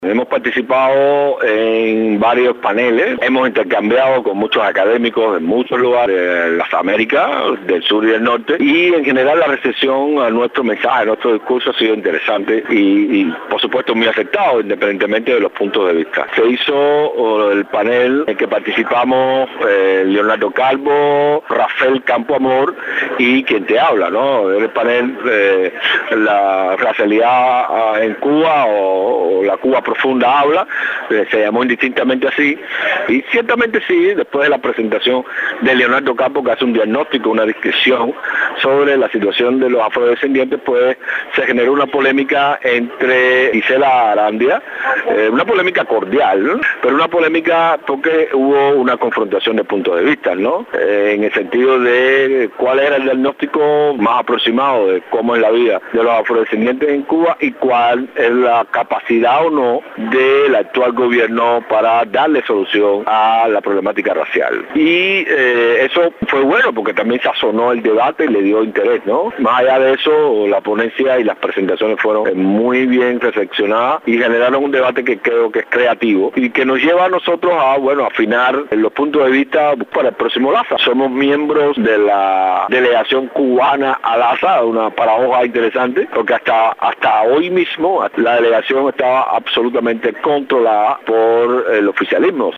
Hemos participado en varios paneles, hemos intercambiado con muchos académicos de muchos lugares de las Américas, del sur y del norte, y en general la recepción a nuestro mensaje, a nuestro discurso ha sido interesante y por supuesto muy aceptado, independientemente de los puntos de vista. Se hizo el panel en que participamos Leonardo Calvo, Rafael Campoamor y quien te habla, ¿no? El panel la racialidad en Cuba o la Cuba profunda habla, se llamó indistintamente así, y ciertamente sí, después de la presentación de Leonardo Campo, que hace un diagnóstico, una descripción sobre la situación de los afrodescendientes, pues se generó una polémica entre Gisela Arandia, una polémica cordial, ¿no? Pero una polémica porque hubo una confrontación de puntos de vista, ¿no? En el sentido de cuál era el diagnóstico más aproximado de cómo es la vida de los afrodescendientes en Cuba y cuál es la capacidad o no del actual gobierno para darle solución a la problemática racial. Y eso fue bueno porque también sazonó el debate y le dio interés, ¿no? Más allá de eso, la ponencia y las presentaciones fueron muy bien reflexionadas y generaron un debate que creo que es creativo y que nos lleva a nosotros a, bueno, afinar los puntos de vista para el próximo LASA. Somos miembros de la delegación cubana a LASA, una paradoja interesante, porque hasta hoy mismo la delegación estaba absolutamente controlada por el oficialismo.